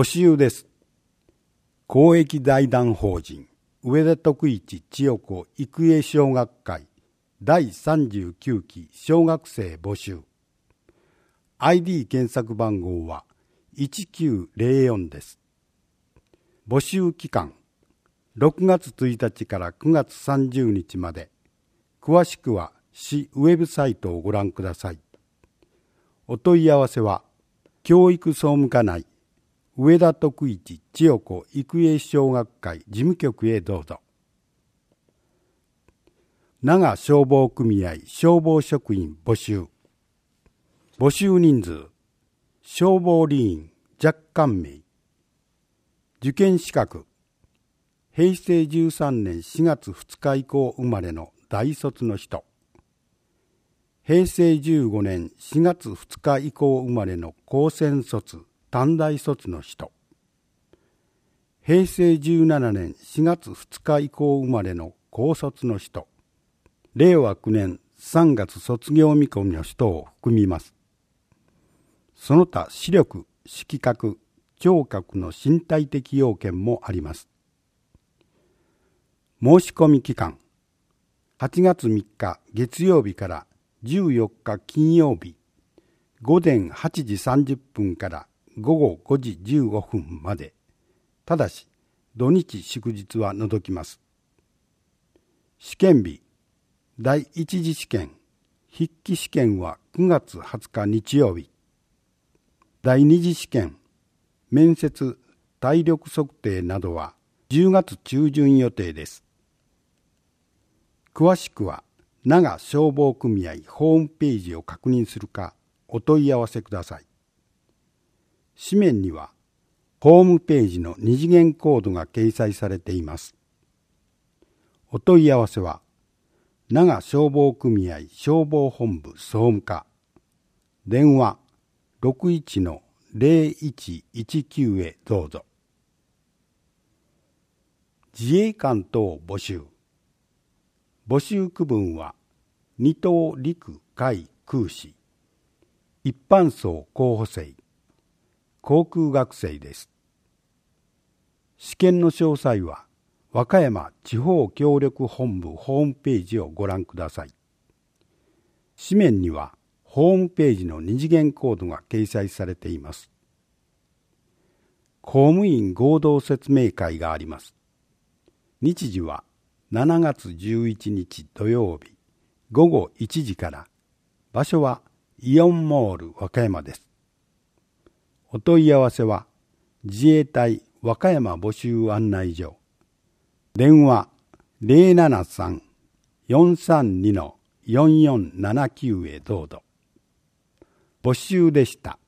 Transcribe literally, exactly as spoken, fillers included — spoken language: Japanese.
募集です。公益財団法人上田徳一千代子育英小学会だいさんじゅうきゅうき小学生募集。アイディー 検索番号はいちきゅうゼロよんです。募集期間ろくがつついたちからくがつさんじゅうにちまで。詳しくは市ウェブサイトをご覧ください。お問い合わせは教育総務課内上田徳一千代子育英小学会事務局へどうぞ。長消防組合消防職員募集。募集人数消防理員若干名。受験資格へいせいじゅうさんねんしがつふつか以降生まれの大卒の人。へいせいじゅうごねんしがつふつか以降生まれの高専卒短大卒の人。へいせいじゅうななねんしがつふつか以降生まれの高卒の人。れいわきゅうねんさんがつ卒業見込みの人を含みます。その他視力、色覚、聴覚の身体的要件もあります。申し込み期間はちがつみっか月曜日からじゅうよっか金曜日午前はちじさんじゅっぷんからごごごじじゅうごふんまで。ただし土日祝日は除きます。試験日第一次試験筆記試験はくがつはつか日曜日。第二次試験面接体力測定などはじゅうがつちゅうじゅん予定です。詳しくは長消防組合ホームページを確認するかお問い合わせください。紙面にはホームページの二次元コードが掲載されています。お問い合わせは長消防組合消防本部総務課電話 ろくいちのゼロいちいちきゅう へどうぞ。自衛官等募集。募集区分は二等陸海空士、一般層候補生、航空学生です。試験の詳細は和歌山地方協力本部ホームページをご覧ください。紙面にはホームページの二次元コードが掲載されています。公務員合同説明会があります。日時はしちがつじゅういちにち土曜日ごごいちじから。場所はイオンモール和歌山です。お問い合わせは自衛隊和歌山募集案内所電話 ゼロななさん よんさんに よんよんななきゅう へどうぞ。募集でした。